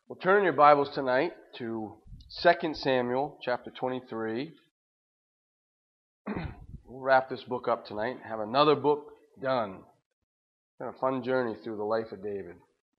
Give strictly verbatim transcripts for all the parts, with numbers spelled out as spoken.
Well, turn in your Bibles tonight to Second Samuel chapter twenty-three. We'll wrap this book up tonight and have another book done. It's been a fun journey through the life of David.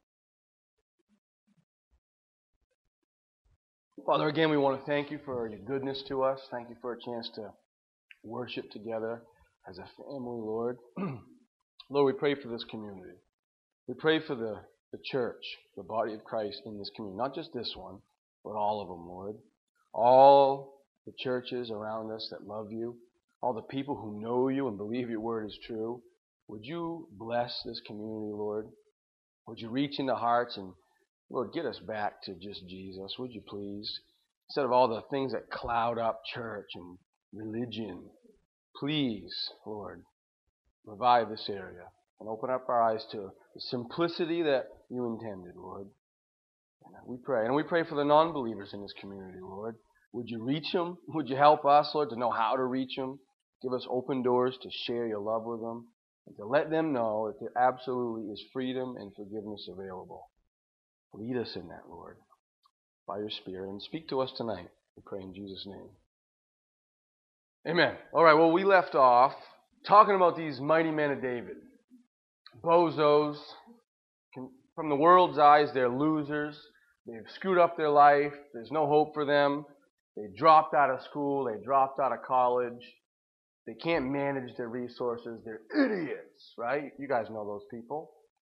Father, again, we want to thank you for your goodness to us. Thank you for a chance to worship together as a family, Lord. Lord, we pray for this community. We pray for the the church, the body of Christ in this community. Not just this one, but all of them, Lord. All the churches around us that love you, all the people who know you and believe your word is true. Would you bless this community, Lord? Would you reach into hearts and, Lord, get us back to just Jesus, would you please? Instead of all the things that cloud up church and religion, please, Lord, revive this area and open up our eyes to the simplicity that you intended, Lord. And we pray. And we pray for the non-believers in this community, Lord. Would you reach them? Would you help us, Lord, to know how to reach them? Give us open doors to share your love with them and to let them know that there absolutely is freedom and forgiveness available. Lead us in that, Lord, by your Spirit. And speak to us tonight. We pray in Jesus' name. Amen. All right, well, we left off talking about these mighty men of David. Bozos. From the world's eyes, they're losers. They've screwed up their life. There's no hope for them. They dropped out of school. They dropped out of college. They can't manage their resources. They're idiots, right? You guys know those people.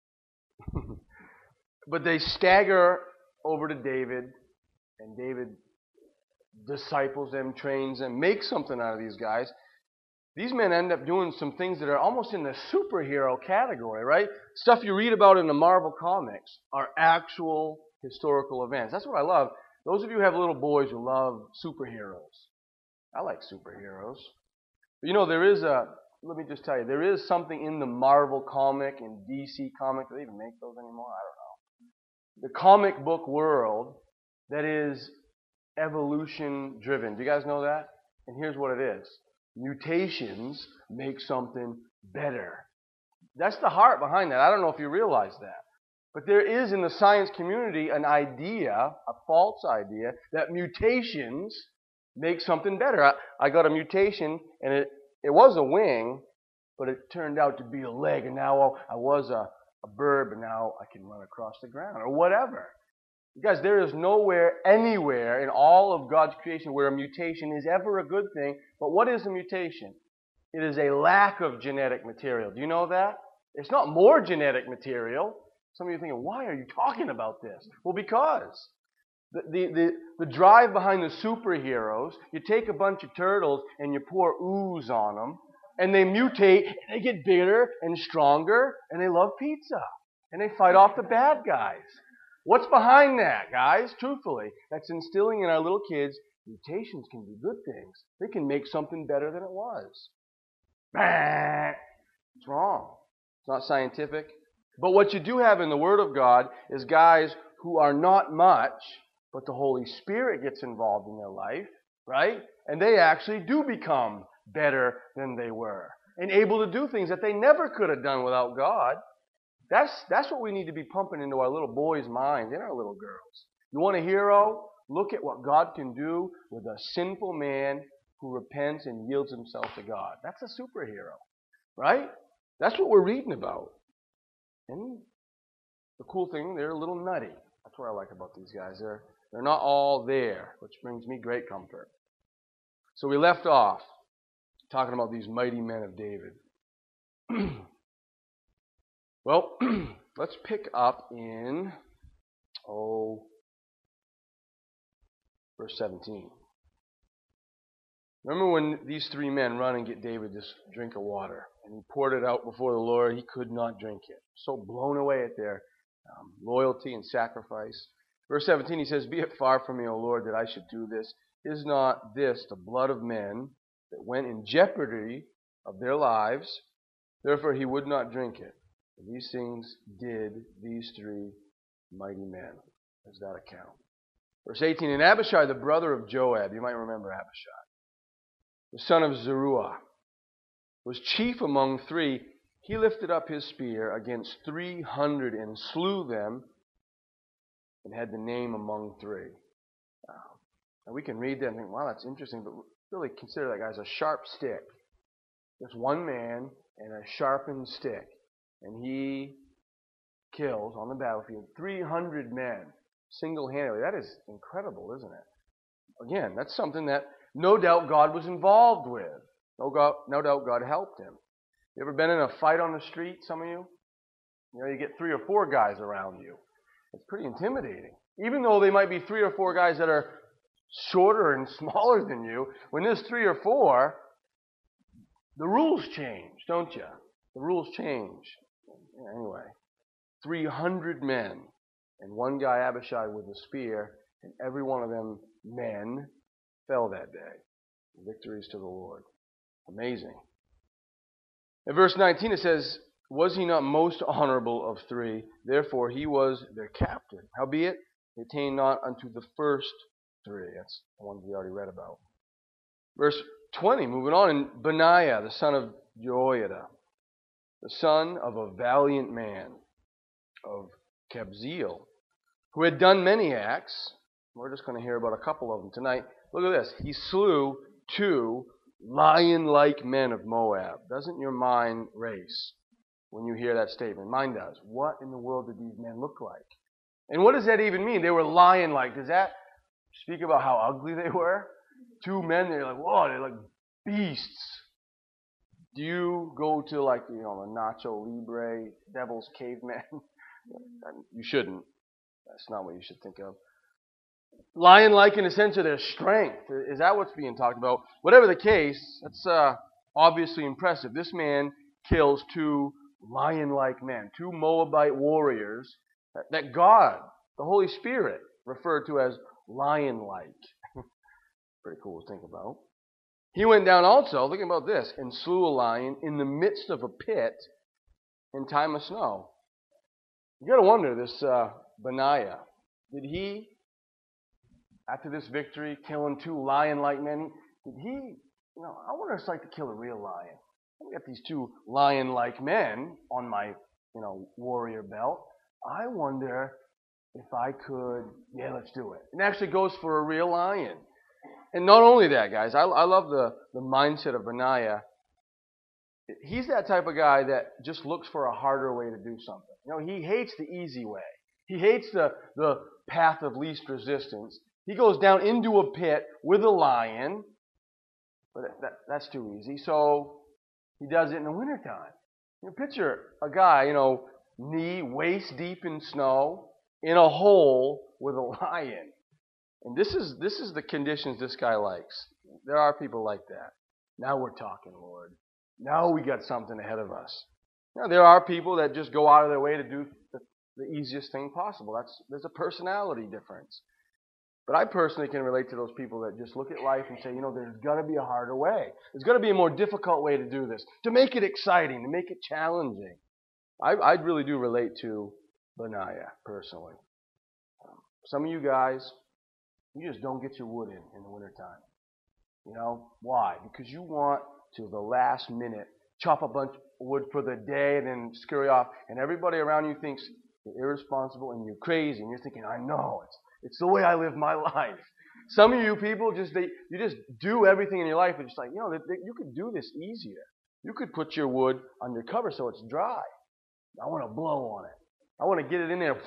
But they stagger over to David, and David disciples them, trains them, makes something out of these guys. These men end up doing some things that are almost in the superhero category, right? Stuff you read about in the Marvel comics are actual historical events. That's what I love. Those of you who have little boys who love superheroes. I like superheroes. But you know, there is a, let me just tell you, there is something in the Marvel comic and D C comic. Do they even make those anymore? I don't know. The comic book world that is evolution driven. Do you guys know that? And here's what it is. Mutations make something better. That's the heart behind that. I don't know if you realize that. But there is in the science community an idea, a false idea, that mutations make something better. I, I got a mutation, and it, it was a wing, but it turned out to be a leg, and now I was a, a bird, but now I can run across the ground, or whatever. Guys, there is nowhere, anywhere in all of God's creation where a mutation is ever a good thing. But what is a mutation? It is a lack of genetic material. Do you know that? It's not more genetic material. Some of you are thinking, why are you talking about this? Well, because the, the, the, the drive behind the superheroes, you take a bunch of turtles and you pour ooze on them, and they mutate, and they get bigger and stronger, and they love pizza, and they fight off the bad guys. What's behind that, guys? Truthfully, that's instilling in our little kids, mutations can be good things. They can make something better than it was. Bah! It's wrong. It's not scientific. But what you do have in the Word of God is guys who are not much, but the Holy Spirit gets involved in their life, right? And they actually do become better than they were and able to do things that they never could have done without God. That's, that's what we need to be pumping into our little boys' minds and our little girls. You want a hero? Look at what God can do with a sinful man who repents and yields himself to God. That's a superhero, right? That's what we're reading about. And the cool thing, they're a little nutty. That's what I like about these guys. They're, they're not all there, which brings me great comfort. So we left off talking about these mighty men of David. Well, let's pick up in, oh, verse seventeen. Remember when these three men run and get David this drink of water, and he poured it out before the Lord. He could not drink it. So blown away at their um, loyalty and sacrifice. Verse seventeen, he says, "Be it far from me, O Lord, that I should do this. Is not this the blood of men that went in jeopardy of their lives? Therefore he would not drink it. These things did these three mighty men." There's that account. Verse eighteen, "And Abishai, the brother of Joab," you might remember Abishai, "the son of Zeruiah, was chief among three. He lifted up his spear against three hundred and slew them, and had the name among three. Um, and we can read that and think, wow, that's interesting, but really consider that guy as a sharp stick. Just one man and a sharpened stick. And he kills on the battlefield three hundred men single-handedly. That is incredible, isn't it? Again, that's something that no doubt God was involved with. No, God, no doubt God helped him. You ever been in a fight on the street, some of you? You know, you get three or four guys around you. It's pretty intimidating. Even though they might be three or four guys that are shorter and smaller than you, when there's three or four, the rules change, don't you? The rules change. Anyway, three hundred men, and one guy, Abishai, with a spear, and every one of them men fell that day. Victories to the Lord. Amazing. In verse nineteen it says, was he not most honorable of three? Therefore he was their captain. Howbeit, they attained not unto the first three. That's the ones we already read about. Verse twenty, moving on, and Benaiah, the son of Jehoiada, the son of a valiant man of Kabzeel, who had done many acts. We're just going to hear about a couple of them tonight. Look at this. He slew two lion-like men of Moab. Doesn't your mind race when you hear that statement? Mine does. What in the world did these men look like? And what does that even mean? They were lion-like. Does that speak about how ugly they were? Two men, they're like, whoa, they're like beasts. Do you go to like, you know, the Nacho Libre, Devil's Caveman? You shouldn't. That's not what you should think of. Lion-like in the sense of their strength. Is that what's being talked about? Whatever the case, that's uh, obviously impressive. This man kills two lion-like men, two Moabite warriors that God, the Holy Spirit, referred to as lion-like. Pretty cool to think about. He went down also, think about this, and slew a lion in the midst of a pit in time of snow. You got to wonder, this uh, Benaiah, did he, after this victory, killing two lion-like men, did he, you know, I wonder what it's like to kill a real lion. I've got these two lion-like men on my, you know, warrior belt. I wonder if I could, yeah, let's do it. And actually goes for a real lion. And not only that, guys, I, I love the, the mindset of Benaiah. He's that type of guy that just looks for a harder way to do something. You know, he hates the easy way. He hates the, the path of least resistance. He goes down into a pit with a lion, but that, that's too easy. So he does it in the wintertime. You know, picture a guy, you know, knee, waist deep in snow, in a hole with a lion. And this is this is the conditions this guy likes. There are people like that. Now we're talking, Lord. Now we got something ahead of us. Now there are people that just go out of their way to do the, the easiest thing possible. That's there's a personality difference. But I personally can relate to those people that just look at life and say, you know, there's got to be a harder way. There's got to be a more difficult way to do this, to make it exciting, to make it challenging. I, I really do relate to Benaiah personally. Um, some of you guys, you just don't get your wood in in the wintertime. You know, why? Because you want to the last minute chop a bunch of wood for the day and then scurry off, and everybody around you thinks you're irresponsible and you're crazy, and you're thinking, I know, it's it's the way I live my life. Some of you people just they you just do everything in your life and just like, you know, they, they, you could do this easier. You could put your wood under cover so it's dry. I want to blow on it. I want to get it in there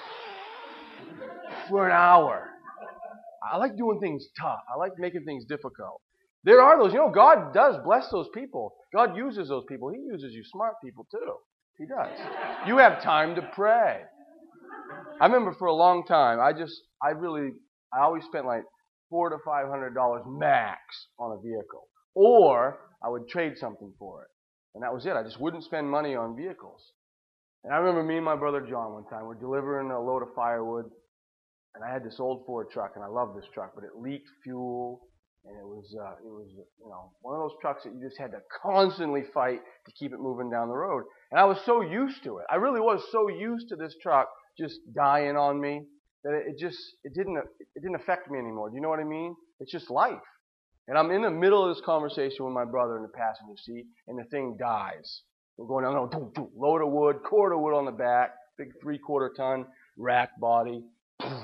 for an hour. I like doing things tough. I like making things difficult. There are those, you know, God does bless those people. God uses those people. He uses you smart people too. He does. You have time to pray. I remember for a long time, I just, I really, I always spent like four to five hundred dollars max on a vehicle, or I would trade something for it, and that was it. I just wouldn't spend money on vehicles. And I remember me and my brother John one time, we're delivering a load of firewood, and I had this old Ford truck, and I love this truck, but it leaked fuel, and it was, uh, it was, you know, one of those trucks that you just had to constantly fight to keep it moving down the road. And I was so used to it. I really was so used to this truck just dying on me that it just, it didn't, it didn't affect me anymore. Do you know what I mean? It's just life. And I'm in the middle of this conversation with my brother in the passenger seat, and the thing dies. We're going down, no, do, do, load of wood, cord of wood on the back, big three-quarter ton rack body.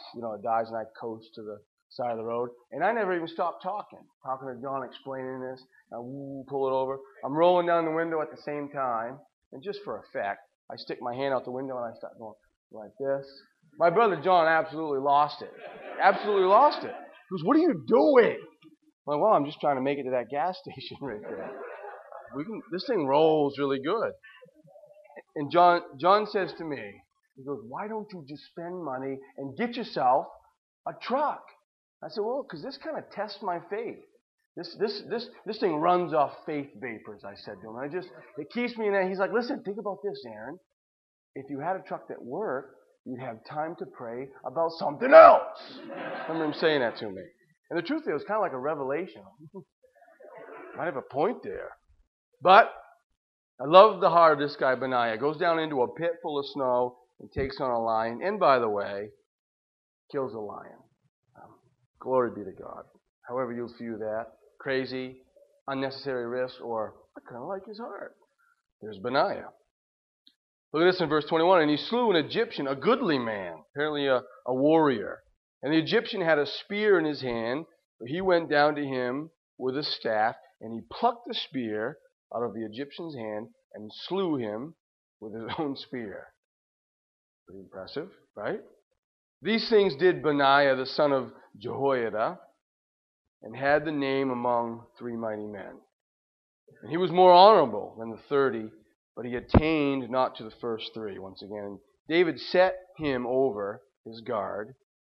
you know, it dies, and I coast to the side of the road. And I never even stopped talking, talking to John, explaining this. I woo, pull it over. I'm rolling down the window at the same time, and just for effect, I stick my hand out the window and I start going like this. My brother John absolutely lost it. Absolutely lost it. He goes, "What are you doing?" I'm like, "Well, I'm just trying to make it to that gas station right there. We can. This thing rolls really good." And John, John says to me, he goes, "Why don't you just spend money and get yourself a truck?" I said, "Well, because this kind of tests my faith. This, this, this, this thing runs off faith vapors," I said to him. I just, it keeps me in there. He's like, "Listen, think about this, Aaron. If you had a truck that worked, you'd have time to pray about something else." I remember him saying that to me. And the truth is, it was kind of like a revelation. Might have a point there. But I love the heart of this guy, Benaiah. Goes down into a pit full of snow and takes on a lion. And by the way, kills a lion. Um, glory be to God. However you view that. Crazy, unnecessary risk, or I kind of like his heart. There's Benaiah. Look at this in verse twenty-one. "And he slew an Egyptian, a goodly man," apparently a, a warrior. "And the Egyptian had a spear in his hand, but he went down to him with a staff, and he plucked the spear out of the Egyptian's hand and slew him with his own spear." Pretty impressive, right? "These things did Benaiah the son of Jehoiada, and had the name among three mighty men. And he was more honorable than the thirty, but he attained not to the first three." Once again, David set him over his guard.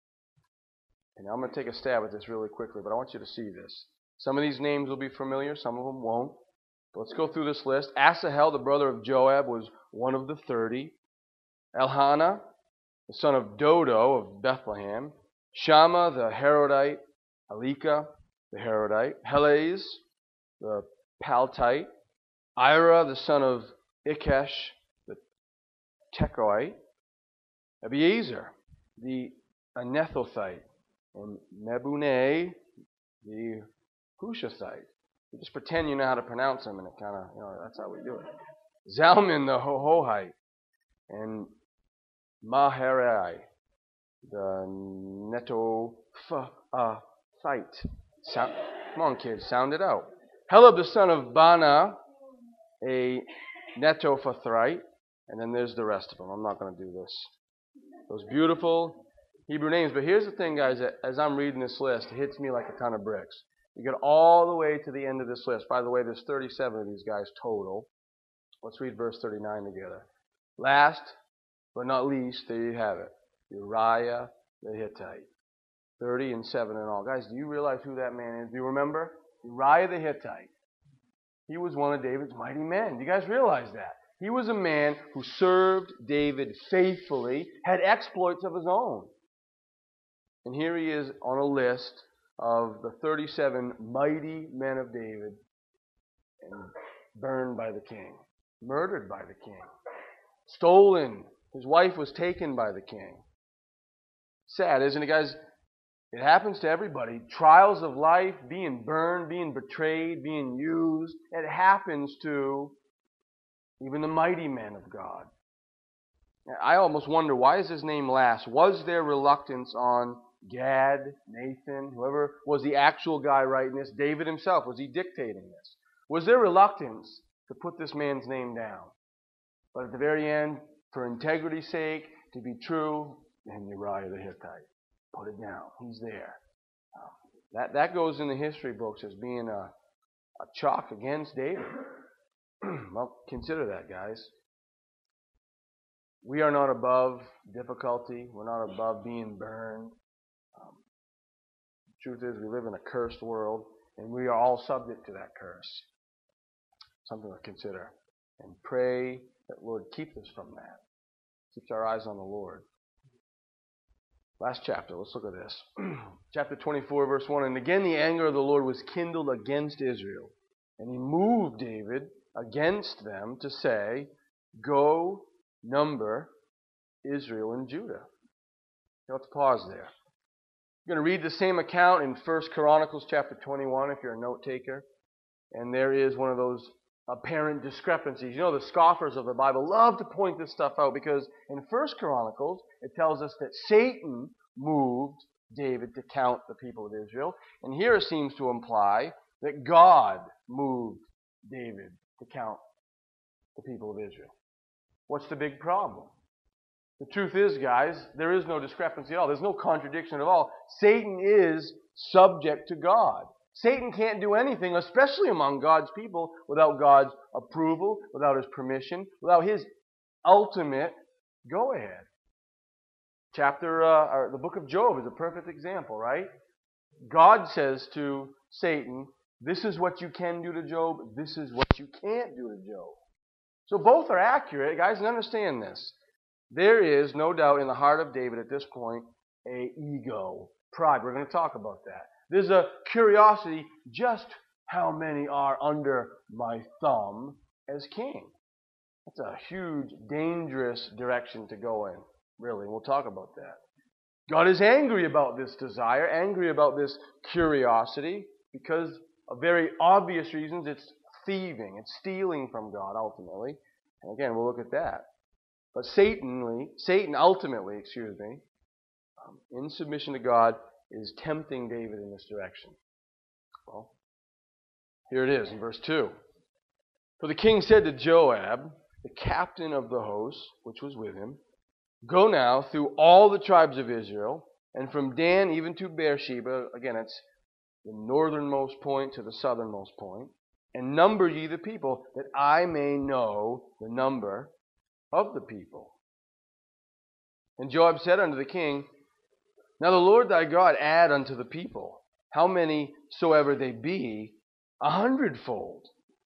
And I'm going to take a stab at this really quickly, but I want you to see this. Some of these names will be familiar, some of them won't. But let's go through this list. Asahel, the brother of Joab, was one of the thirty. Elkanah, the son of Dodo of Bethlehem. Shammah, the Harodite. Elika, the Harodite. Helez, the Paltite. Ira, the son of Ikesh, the Tekoite. Abiezer, the Anethothite. And Mebuneh, the Hushathite. You just pretend you know how to pronounce them, and it kind of, you know, that's how we do it. Zalman, the Hohohite. And Maharai, the Netophathite. Sound, come on, kids, sound it out. Helab, the son of Bana, a Netophathite. And then there's the rest of them. I'm not going to do this. Those beautiful Hebrew names. But here's the thing, guys. As I'm reading this list, it hits me like a ton of bricks. You get all the way to the end of this list. By the way, there's thirty-seven of these guys total. Let's read verse thirty-nine together. Last but not least, there you have it. Uriah the Hittite. thirty and seven in all. Guys, do you realize who that man is? Do you remember? Uriah the Hittite. He was one of David's mighty men. Do you guys realize that? He was a man who served David faithfully, had exploits of his own. And here he is on a list of the thirty-seven mighty men of David, and burned by the king, murdered by the king, stolen. His wife was taken by the king. Sad, isn't it, guys? It happens to everybody. Trials of life, being burned, being betrayed, being used. It happens to even the mighty men of God. I almost wonder, why is his name last? Was there reluctance on Gad, Nathan, whoever was the actual guy writing this? David himself, was he dictating this? Was there reluctance to put this man's name down? But at the very end, for integrity's sake, to be true, and Uriah the Hittite, put it down. He's there. Um, that, that goes in the history books as being a, a chalk against David. Well, consider that, guys. We are not above difficulty. We're not above being burned. Um, the truth is, we live in a cursed world, and we are all subject to that curse. Something to consider. And pray that Lord keep us from that. Keeps our eyes on the Lord. Last chapter, let's look at this. Chapter twenty-four, verse one. "And again the anger of the Lord was kindled against Israel, and he moved David against them to say, Go number Israel and Judah." Let's pause there. I'm going to read the same account in First Chronicles chapter twenty-one if you're a note taker. And there is one of those apparent discrepancies. You know, the scoffers of the Bible love to point this stuff out because in First Chronicles it tells us that Satan moved David to count the people of Israel. And here it seems to imply that God moved David to count the people of Israel. What's the big problem? The truth is, guys, there is no discrepancy at all. There's no contradiction at all. Satan is subject to God. Satan can't do anything, especially among God's people, without God's approval, without His permission, without His ultimate go-ahead. Chapter, uh, or the book of Job is a perfect example, right? God says to Satan, this is what you can do to Job, this is what you can't do to Job. So both are accurate, guys, and understand this. There is, no doubt, in the heart of David at this point, a ego, pride. We're going to talk about that. There's a curiosity, just how many are under my thumb as king? That's a huge, dangerous direction to go in, really. We'll talk about that. God is angry about this desire, angry about this curiosity, because of very obvious reasons. It's thieving, it's stealing from God, ultimately. And again, we'll look at that. But Satan, Satan ultimately, excuse me, um, in submission to God, is tempting David in this direction. Well, here it is in verse two. For the king said to Joab, the captain of the host, which was with him, go now through all the tribes of Israel, and from Dan even to Beersheba, again, it's the northernmost point to the southernmost point, and number ye the people, that I may know the number of the people. And Joab said unto the king, now the Lord thy God add unto the people, how many soever they be, a hundredfold.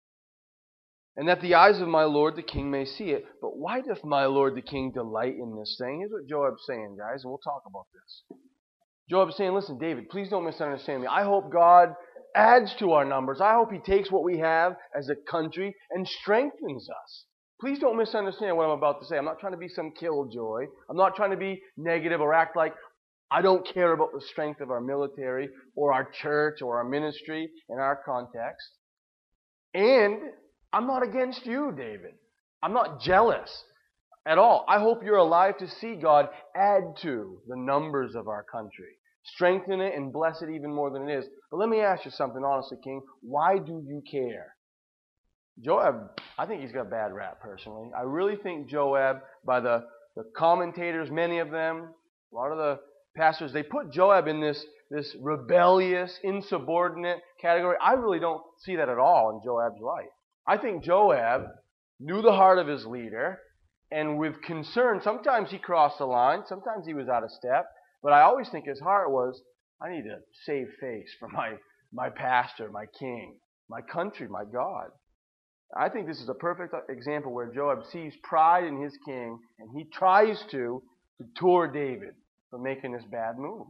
And that the eyes of my lord the king may see it. But why doth my lord the king delight in this thing? Here's what Joab's saying, guys, and we'll talk about this. Joab's saying, listen, David, please don't misunderstand me. I hope God adds to our numbers. I hope He takes what we have as a country and strengthens us. Please don't misunderstand what I'm about to say. I'm not trying to be some killjoy. I'm not trying to be negative or act like I don't care about the strength of our military or our church or our ministry in our context. And I'm not against you, David. I'm not jealous at all. I hope you're alive to see God add to the numbers of our country. Strengthen it and bless it even more than it is. But let me ask you something honestly, King. Why do you care? Joab, I think he's got a bad rap, personally. I really think Joab, by the, the commentators, many of them, a lot of the pastors, they put Joab in this, this rebellious, insubordinate category. I really don't see that at all in Joab's life. I think Joab knew the heart of his leader, and with concern, sometimes he crossed the line, sometimes he was out of step, but I always think his heart was, I need to save face for my, my pastor, my king, my country, my God. I think this is a perfect example where Joab sees pride in his king, and he tries to deter David from making this bad move.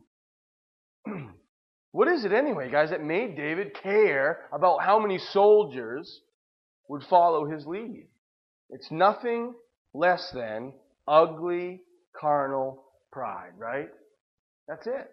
What is it anyway, guys, that made David care about how many soldiers would follow his lead? It's nothing less than ugly, carnal pride, right? That's it.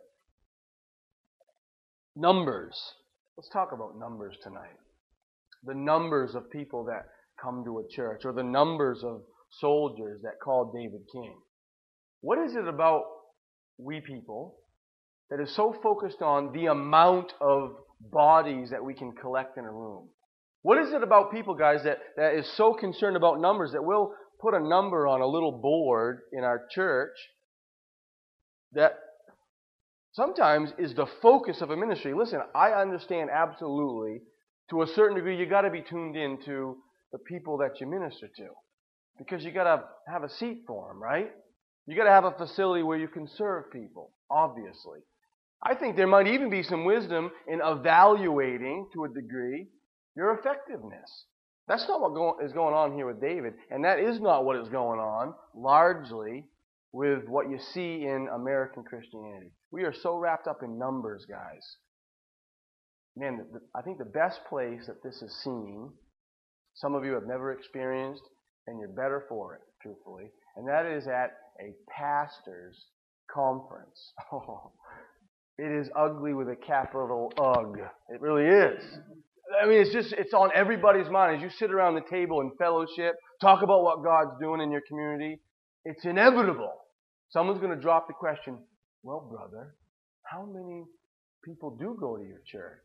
Numbers. Let's talk about numbers tonight. The numbers of people that come to a church, or the numbers of soldiers that call David king. What is it about we people that is so focused on the amount of bodies that we can collect in a room? What is it about people, guys, that, that is so concerned about numbers that we'll put a number on a little board in our church that sometimes is the focus of a ministry? Listen, I understand absolutely, to a certain degree, you got to be tuned into the people that you minister to, because you got to have a seat for them, right? You got to have a facility where you can serve people, obviously. I think there might even be some wisdom in evaluating, to a degree, your effectiveness. That's not what go- is going on here with David, and that is not what is going on, largely, with what you see in American Christianity. We are so wrapped up in numbers, guys. Man, the, the, I think the best place that this is seen, some of you have never experienced, and you're better for it, truthfully, and that is at a pastor's conference. Oh, it is ugly with a capital U G. It really is. I mean, it's just, it's on everybody's mind. As you sit around the table in fellowship, talk about what God's doing in your community, it's inevitable. Someone's going to drop the question, Well, brother, how many people do go to your church?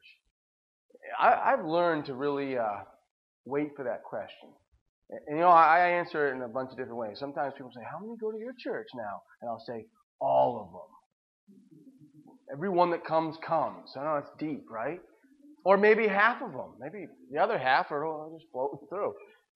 I, I've learned to really uh, wait for that question. And, and, you know, I, I answer it in a bunch of different ways. Sometimes people say, how many go to your church now? And I'll say, all of them. Everyone that comes, comes. I know it's deep, right? Or maybe half of them. Maybe the other half are oh, just floating through.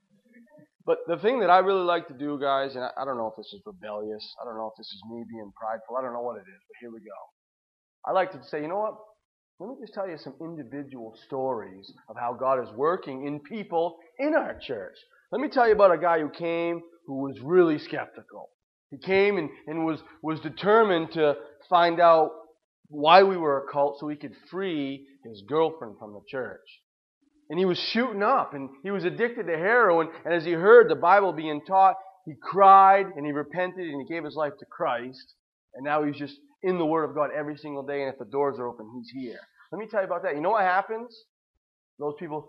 But the thing that I really like to do, guys, and I, I don't know if this is rebellious. I don't know if this is me being prideful. I don't know what it is, but here we go. I like to say, you know what? Let me just tell you some individual stories of how God is working in people in our church. Let me tell you about a guy who came who was really skeptical. He came and, and was, was determined to find out why we were a cult so he could free his girlfriend from the church. And he was shooting up, and he was addicted to heroin, and as he heard the Bible being taught, he cried, and he repented, and he gave his life to Christ, and now he's just in the Word of God every single day, and if the doors are open, he's here. Let me tell you about that. You know what happens? Those people,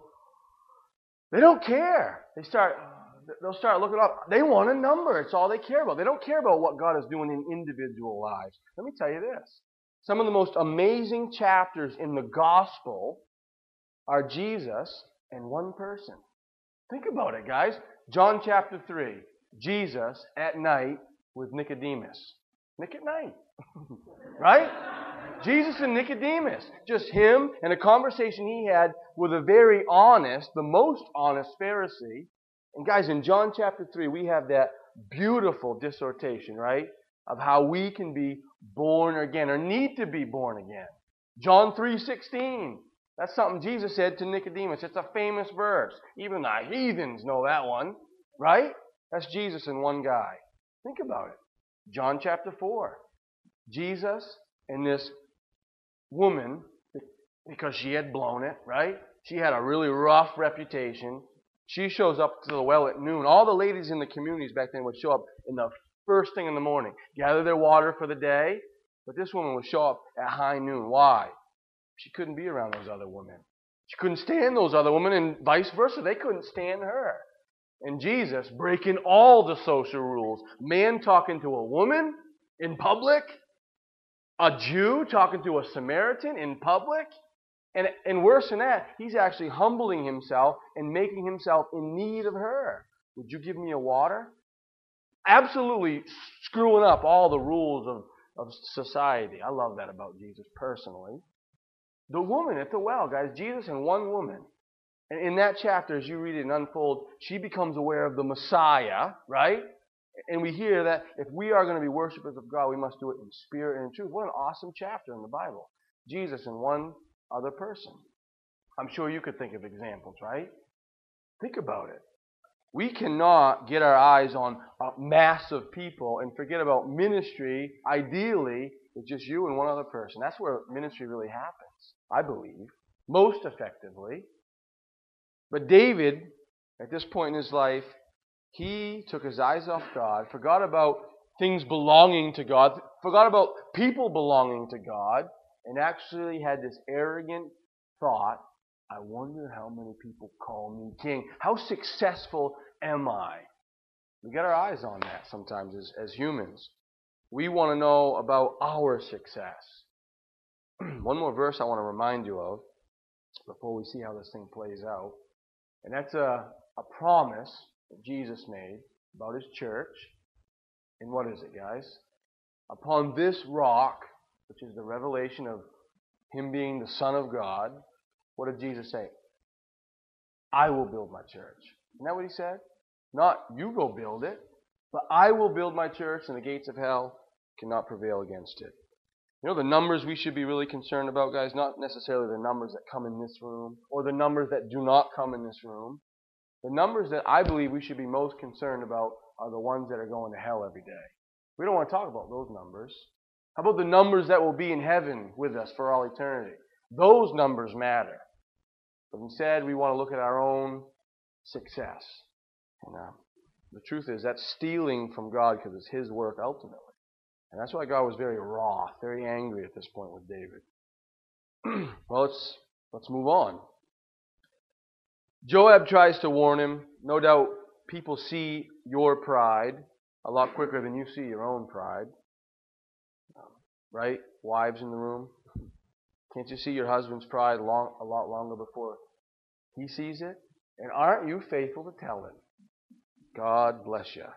they don't care. They start, they'll start looking up. They want a number. It's all they care about. They don't care about what God is doing in individual lives. Let me tell you this. Some of the most amazing chapters in the gospel are Jesus and one person. Think about it, guys. John chapter three. Jesus at night with Nicodemus. Nick at night. Right? Jesus and Nicodemus. Just him and a conversation he had with a very honest, the most honest Pharisee. And guys, in John chapter three, we have that beautiful dissertation, right? Of how we can be born again, or need to be born again. John three sixteen. That's something Jesus said to Nicodemus. It's a famous verse. Even the heathens know that one, right? That's Jesus and one guy. Think about it. John chapter four. Jesus and this woman, because she had blown it, right? She had a really rough reputation. She shows up to the well at noon. All the ladies in the communities back then would show up in the first thing in the morning, gather their water for the day. But this woman would show up at high noon. Why? She couldn't be around those other women. She couldn't stand those other women, and vice versa. They couldn't stand her. And Jesus, breaking all the social rules, man talking to a woman in public, a Jew talking to a Samaritan in public, and, and worse than that, he's actually humbling himself and making himself in need of her. Would you give me a water? Absolutely screwing up all the rules of, of society. I love that about Jesus personally. The woman at the well, guys, Jesus and one woman. And in that chapter, as you read it and unfold, she becomes aware of the Messiah, right? And we hear that if we are going to be worshipers of God, we must do it in spirit and in truth. What an awesome chapter in the Bible. Jesus and one other person. I'm sure you could think of examples, right? Think about it. We cannot get our eyes on a mass of people and forget about ministry. Ideally, it's just you and one other person. That's where ministry really happens, I believe, most effectively. But David, at this point in his life, he took his eyes off God, forgot about things belonging to God, forgot about people belonging to God, and actually had this arrogant thought, I wonder how many people call me king. How successful am I? We get our eyes on that sometimes as, as humans. We want to know about our success. One more verse I want to remind you of before we see how this thing plays out. And that's a, a promise that Jesus made about his church. And what is it, guys? Upon this rock, which is the revelation of him being the Son of God, what did Jesus say? I will build my church. Isn't that what he said? Not you go build it, but I will build my church and the gates of hell cannot prevail against it. You know the numbers we should be really concerned about, guys? Not necessarily the numbers that come in this room or the numbers that do not come in this room. The numbers that I believe we should be most concerned about are the ones that are going to hell every day. We don't want to talk about those numbers. How about the numbers that will be in heaven with us for all eternity? Those numbers matter. But instead, we want to look at our own success. And, uh, the truth is, that's stealing from God because it's his work ultimately. And that's why God was very wroth, very angry at this point with David. Well, let's, let's move on. Joab tries to warn him. No doubt people see your pride a lot quicker than you see your own pride. Right? Wives in the room. Can't you see your husband's pride long, a lot longer before he sees it? And aren't you faithful to tell him? God bless you.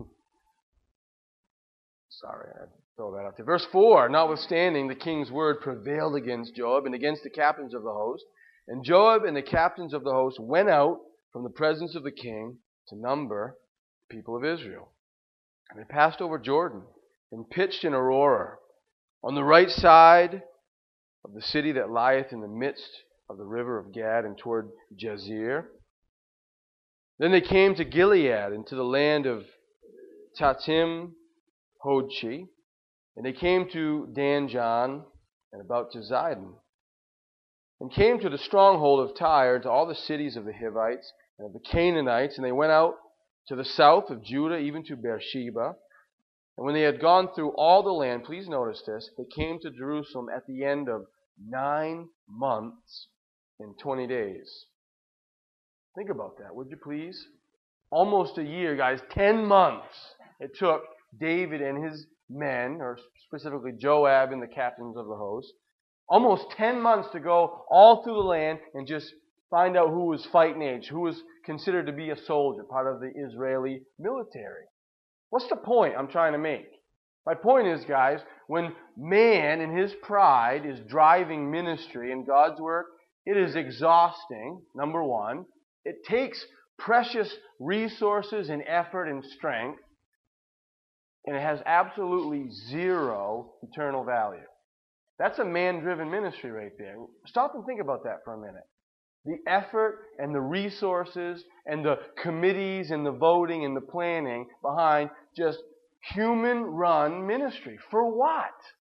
Sorry, I had to throw that out there. Verse four, notwithstanding, the king's word prevailed against Joab and against the captains of the host. And Joab and the captains of the host went out from the presence of the king to number the people of Israel. And they passed over Jordan and pitched in Aurora, on the right side of the city that lieth in the midst of the river of Gad, and toward Jazer. Then they came to Gilead, and to the land of Tatim Hodshi, and they came to Danjan, and about to Zidon, and came to the stronghold of Tyre, to all the cities of the Hivites and of the Canaanites, and they went out to the south of Judah, even to Beersheba. And when they had gone through all the land, please notice this, they came to Jerusalem at the end of nine months and twenty days. Think about that, would you please? Almost a year, guys. Ten months it took David and his men, or specifically Joab and the captains of the host, almost ten months to go all through the land and just find out who was fighting age, who was considered to be a soldier, part of the Israeli military. What's the point I'm trying to make? My point is, guys, when man in his pride is driving ministry in God's work, it is exhausting, number one. It takes precious resources and effort and strength, and it has absolutely zero eternal value. That's a man-driven ministry right there. Stop and think about that for a minute. The effort and the resources and the committees and the voting and the planning behind just human-run ministry. For what?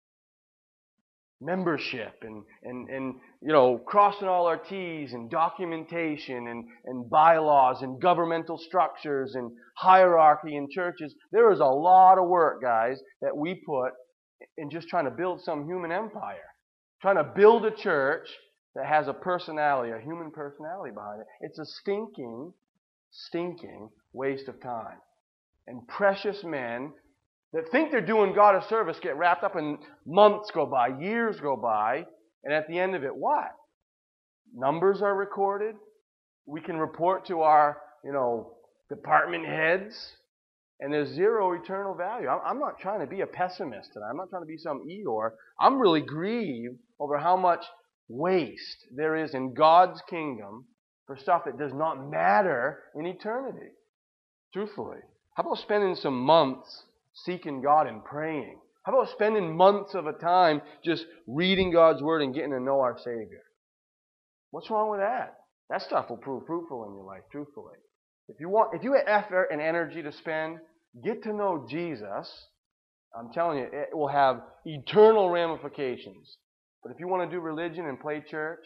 Membership and, and, and you know, crossing all our T's and documentation and, and bylaws and governmental structures and hierarchy in churches. There is a lot of work, guys, that we put in just trying to build some human empire. Trying to build a church that has a personality, a human personality behind it. It's a stinking, stinking waste of time. And precious men that think they're doing God a service get wrapped up in months go by, years go by, and at the end of it, what? Numbers are recorded. We can report to our, you know, department heads, and there's zero eternal value. I'm not trying to be a pessimist tonight. I'm not trying to be some Eeyore. I'm really grieved over how much waste there is in God's kingdom for stuff that does not matter in eternity. Truthfully. How about spending some months seeking God and praying? How about spending months of a time just reading God's Word and getting to know our Savior? What's wrong with that? That stuff will prove fruitful in your life, truthfully. If you want, if you have effort and energy to spend, get to know Jesus. I'm telling you, it will have eternal ramifications. But if you want to do religion and play church,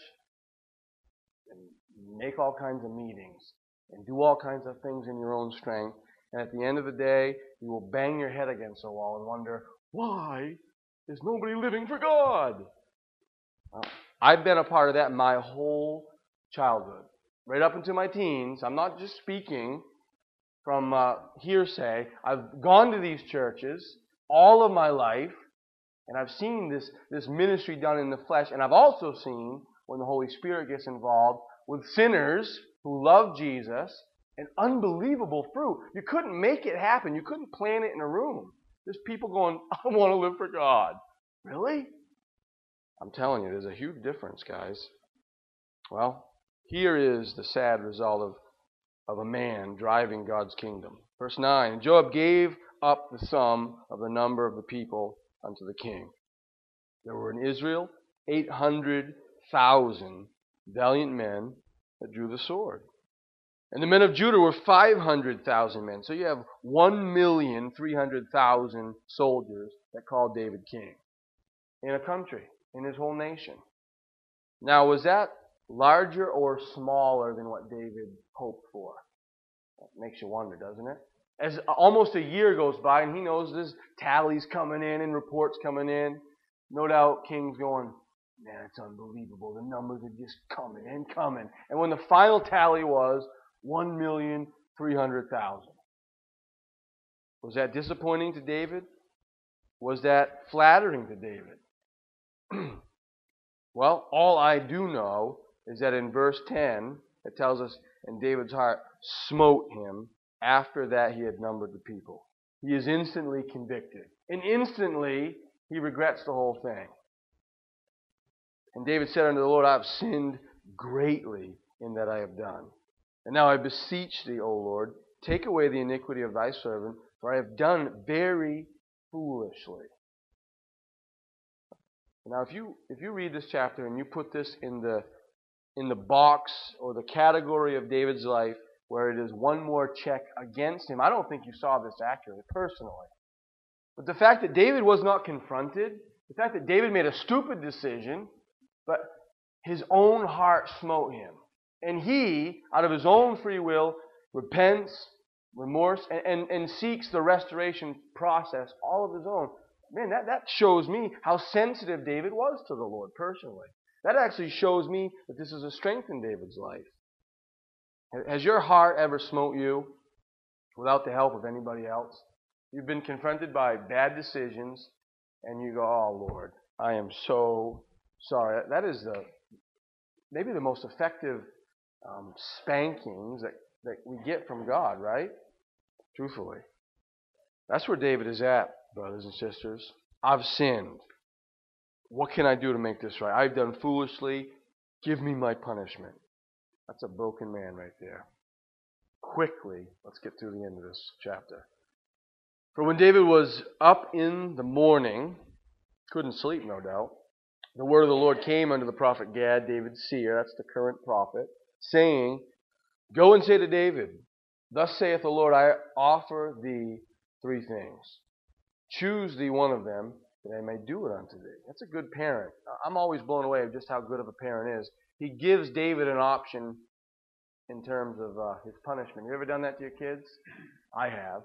and make all kinds of meetings, and do all kinds of things in your own strength, and at the end of the day, you will bang your head against the wall and wonder, why is nobody living for God? Well, I've been a part of that my whole childhood. Right up into my teens. I'm not just speaking from uh, hearsay. I've gone to these churches all of my life, and I've seen this, this ministry done in the flesh, and I've also seen, when the Holy Spirit gets involved, with sinners who love Jesus, an unbelievable fruit. You couldn't make it happen. You couldn't plan it in a room. There's people going, I want to live for God. Really? I'm telling you, there's a huge difference, guys. Well, here is the sad result of, of a man driving God's kingdom. Verse nine, and Joab gave up the sum of the number of the people unto the king. There were in Israel eight hundred thousand valiant men that drew the sword. And the men of Judah were five hundred thousand men. So you have one million three hundred thousand soldiers that called David king in a country, in his whole nation. Now, was that larger or smaller than what David hoped for? That makes you wonder, doesn't it? As almost a year goes by and he knows there's tallies coming in and reports coming in, no doubt King's going, man, it's unbelievable. The numbers are just coming and coming. And when the final tally was one million three hundred thousand. Was that disappointing to David? Was that flattering to David? Well, all I do know is that in verse ten, it tells us, and David's heart smote him. After that, he had numbered the people. He is instantly convicted. And instantly, he regrets the whole thing. And David said unto the Lord, I have sinned greatly in that I have done. And now I beseech thee, O Lord, take away the iniquity of thy servant, for I have done very foolishly. Now, if you if you read this chapter and you put this in the in the box or the category of David's life where it is one more check against him, I don't think you saw this accurately, personally. But the fact that David was not confronted, the fact that David made a stupid decision, but his own heart smote him. And he, out of his own free will, repents, remorse, and, and, and seeks the restoration process all of his own. Man, that, that shows me how sensitive David was to the Lord personally. That actually shows me that this is a strength in David's life. Has your heart ever smote you without the help of anybody else? You've been confronted by bad decisions, and you go, oh, Lord, I am so sorry. That is the maybe the most effective um, spankings that, that we get from God, right? Truthfully. That's where David is at, brothers and sisters. I've sinned. What can I do to make this right? I've done foolishly. Give me my punishment. That's a broken man right there. Quickly, let's get through the end of this chapter. For when David was up in the morning, couldn't sleep, no doubt, the word of the Lord came unto the prophet Gad, David's seer, that's the current prophet, saying, Go and say to David, Thus saith the Lord, I offer thee three things. Choose thee one of them, that I may do it unto thee. That's a good parent. I'm always blown away of just how good of a parent is. He gives David an option in terms of uh, his punishment. You ever done that to your kids? I have.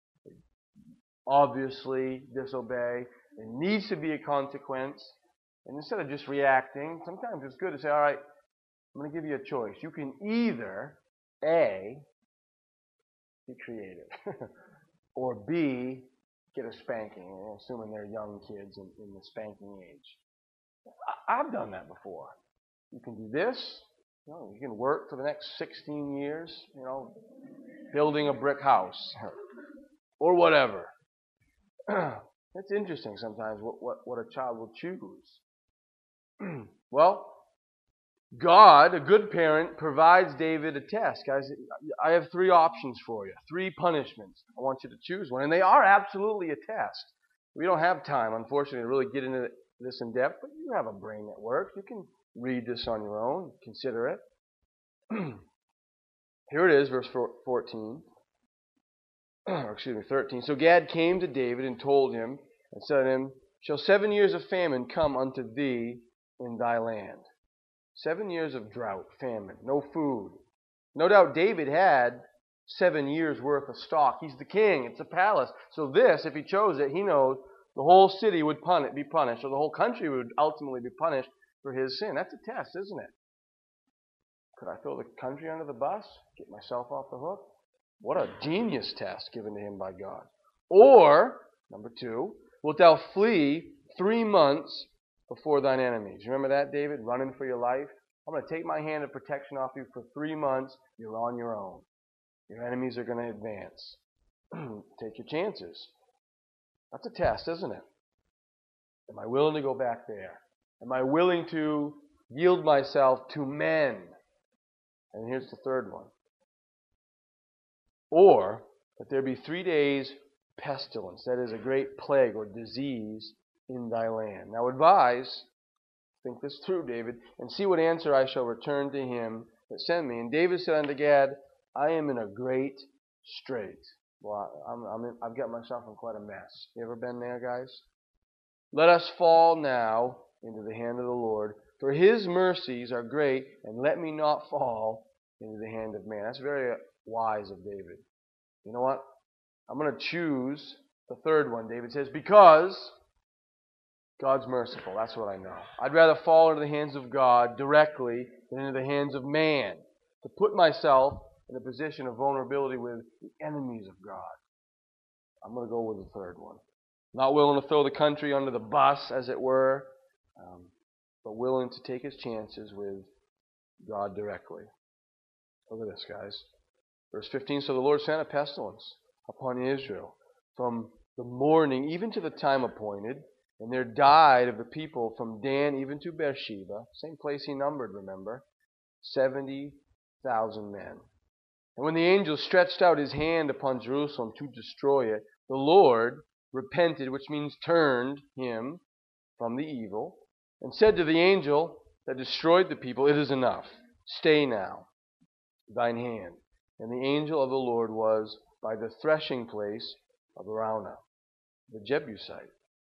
Obviously disobey. There needs to be a consequence. And instead of just reacting, sometimes it's good to say, all right, I'm going to give you a choice. You can either, A, be creative, or B, get a spanking, assuming they're young kids in, in the spanking age. I, I've done that before. You can do this. You know, you can work for the next sixteen years, you know, building a brick house or whatever. It's interesting sometimes what, what, what a child will choose. Well, God, a good parent, provides David a test. Guys, I have three options for you, three punishments. I want you to choose one. And they are absolutely a test. We don't have time, unfortunately, to really get into this in depth, but you have a brain that works. You can read this on your own, consider it. Here it is, verse fourteen. Or excuse me, thirteen. So Gad came to David and told him, and said to him, Shall seven years of famine come unto thee in thy land? Seven years of drought, famine, no food. No doubt David had seven years worth of stock. He's the king. It's a palace. So this, if he chose it, he knows the whole city would pun- be punished, or the whole country would ultimately be punished for his sin. That's a test, isn't it? Could I throw the country under the bus? Get myself off the hook? What a genius test given to him by God. Or, number two, wilt thou flee three months before thine enemies? Remember that, David? Running for your life? I'm going to take my hand of protection off you for three months. You're on your own. Your enemies are going to advance. Take your chances. That's a test, isn't it? Am I willing to go back there? Am I willing to yield myself to men? And here's the third one. Or that there be three days pestilence, that is a great plague or disease in thy land. Now advise, think this through, David, and see what answer I shall return to him that sent me. And David said unto Gad, I am in a great strait. Well, I'm, I'm in, I've got myself in quite a mess. You ever been there, guys? Let us fall now into the hand of the Lord, for his mercies are great, and let me not fall into the hand of man. That's very wise of David. You know what? I'm going to choose the third one, David says, because God's merciful. That's what I know. I'd rather fall into the hands of God directly than into the hands of man. To put myself in a position of vulnerability with the enemies of God. I'm going to go with the third one. Not willing to throw the country under the bus, as it were, um, but willing to take his chances with God directly. Look at this, guys. Verse fifteen, so the Lord sent a pestilence upon Israel from the morning even to the time appointed, and there died of the people from Dan even to Beersheba, same place he numbered, remember, seventy thousand men. And when the angel stretched out his hand upon Jerusalem to destroy it, the Lord repented, which means turned him from the evil, and said to the angel that destroyed the people, it is enough. Stay now, thine hand. And the angel of the Lord was by the threshing place of Araunah, the Jebusite.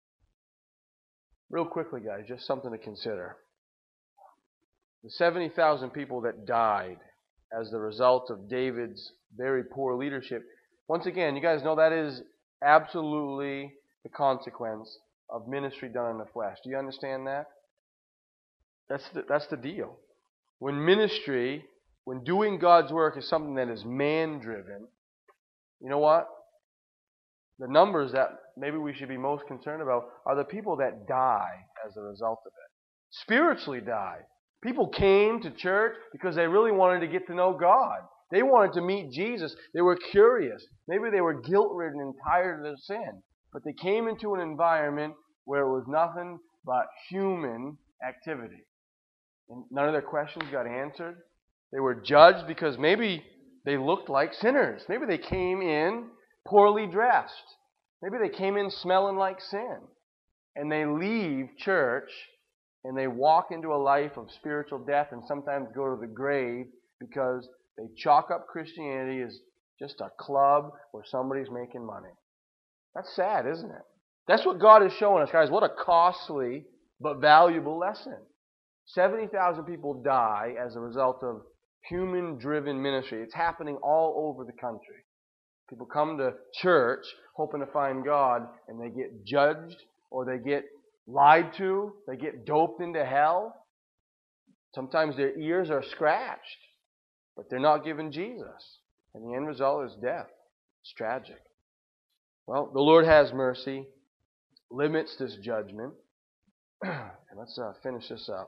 Real quickly, guys, just something to consider. The seventy thousand people that died as the result of David's very poor leadership, once again, you guys know that is absolutely the consequence of ministry done in the flesh. Do you understand that? That's the, that's the deal. When ministry, when doing God's work is something that is man-driven, you know what? The numbers that maybe we should be most concerned about are the people that die as a result of it. Spiritually die. People came to church because they really wanted to get to know God. They wanted to meet Jesus. They were curious. Maybe they were guilt-ridden and tired of their sin. But they came into an environment where it was nothing but human activity. And none of their questions got answered. They were judged because maybe they looked like sinners. Maybe they came in poorly dressed. Maybe they came in smelling like sin. And they leave church and they walk into a life of spiritual death and sometimes go to the grave because they chalk up Christianity as just a club where somebody's making money. That's sad, isn't it? That's what God is showing us, guys. What a costly but valuable lesson. seventy thousand people die as a result of human-driven ministry. It's happening all over the country. People come to church hoping to find God, and they get judged, or they get lied to, they get doped into hell. Sometimes their ears are scratched, but they're not given Jesus. And the end result is death. It's tragic. Well, the Lord has mercy, limits this judgment. And let's uh, finish this up.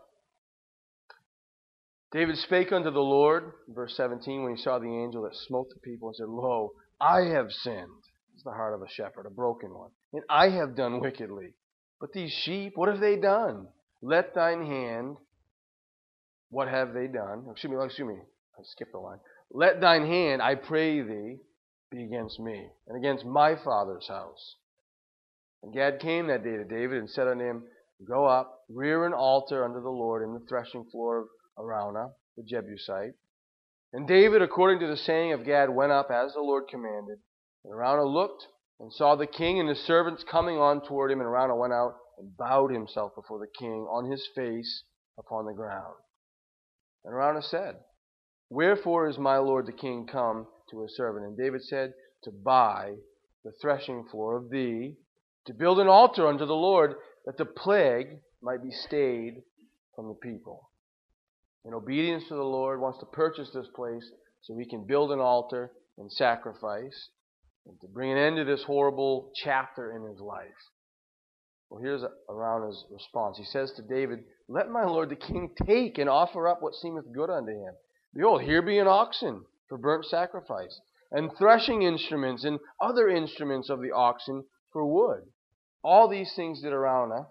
David spake unto the Lord, verse seventeen, when he saw the angel that smote the people, and said, Lo, I have sinned. It's the heart of a shepherd, a broken one. And I have done wickedly. But these sheep, what have they done? Let thine hand, what have they done? Excuse me, excuse me, I skipped the line. Let thine hand, I pray thee, be against me, and against my father's house. And Gad came that day to David, and said unto him, Go up, rear an altar unto the Lord in the threshing floor of Araunah, the Jebusite. And David, according to the saying of Gad, went up as the Lord commanded. And Araunah looked and saw the king and his servants coming on toward him. And Araunah went out and bowed himself before the king on his face upon the ground. And Araunah said, Wherefore is my lord the king come to his servant? And David said, To buy the threshing floor of thee, to build an altar unto the Lord, that the plague might be stayed from the people. In obedience to the Lord, wants to purchase this place so he can build an altar and sacrifice, and to bring an end to this horrible chapter in his life. Well, here's Araunah's response. He says to David, Let my lord the king take and offer up what seemeth good unto him. Behold, here be an oxen for burnt sacrifice, and threshing instruments, and other instruments of the oxen for wood. All these things did Araunah,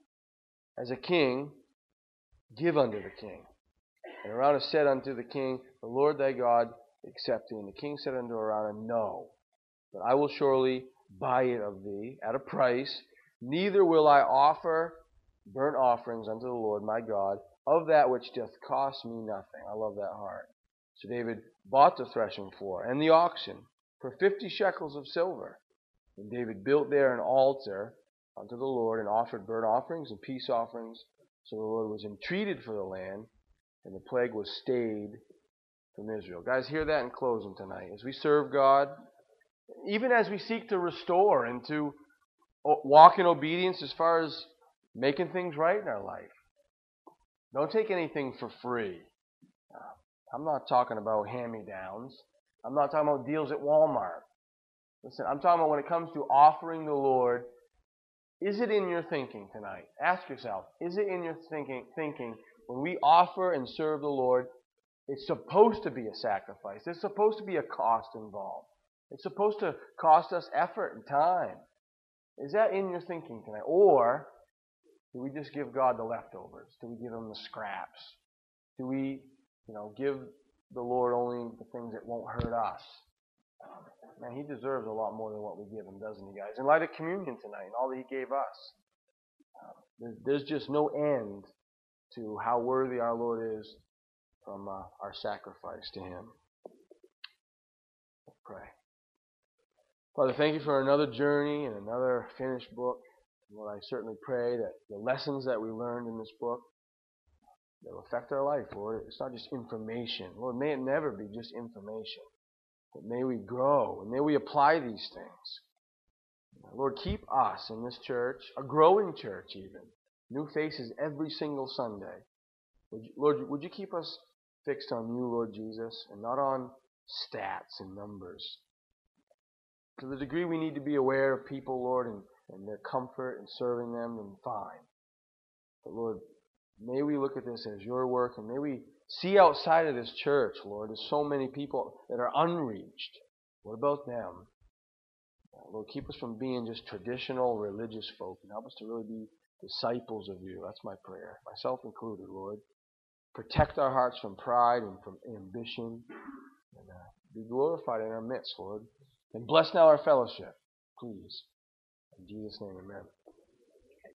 as a king, give unto the king. And Araunah said unto the king, The Lord thy God accept thee. And the king said unto Araunah, No, but I will surely buy it of thee at a price. Neither will I offer burnt offerings unto the Lord my God of that which doth cost me nothing. I love that heart. So David bought the threshing floor and the oxen for fifty shekels of silver. And David built there an altar unto the Lord and offered burnt offerings and peace offerings. So the Lord was entreated for the land, and the plague was stayed from Israel. Guys, hear that in closing tonight. As we serve God, even as we seek to restore and to walk in obedience as far as making things right in our life, don't take anything for free. I'm not talking about hand-me-downs. I'm not talking about deals at Walmart. Listen, I'm talking about when it comes to offering the Lord Is it in your thinking tonight? Ask yourself, is it in your thinking, thinking when we offer and serve the Lord, it's supposed to be a sacrifice. There's supposed to be a cost involved. It's supposed to cost us effort and time. Is that in your thinking tonight? Or do we just give God the leftovers? Do we give Him the scraps? Do we, you know, give the Lord only the things that won't hurt us? Man, He deserves a lot more than what we give Him, doesn't He, guys? In light of communion tonight and all that He gave us, there's, there's just no end to how worthy our Lord is from uh, our sacrifice to Him. Let's pray. Father, thank you for another journey and another finished book. Lord, I certainly pray that the lessons that we learned in this book will affect our life, Lord. It's not just information. Lord, may it never be just information. But may we grow and may we apply these things. Lord, keep us in this church, a growing church even, new faces every single Sunday. Would you, Lord, would you keep us fixed on you, Lord Jesus, and not on stats and numbers? To the degree we need to be aware of people, Lord, and, and their comfort and serving them, then fine. But Lord, may we look at this as your work, and may we see outside of this church, Lord, there's so many people that are unreached. What about them? Lord, keep us from being just traditional religious folk, and help us to really be disciples of you. That's my prayer, myself included, Lord. Protect our hearts from pride and from ambition, and uh, be glorified in our midst, Lord. And bless now our fellowship, please. In Jesus' name, amen.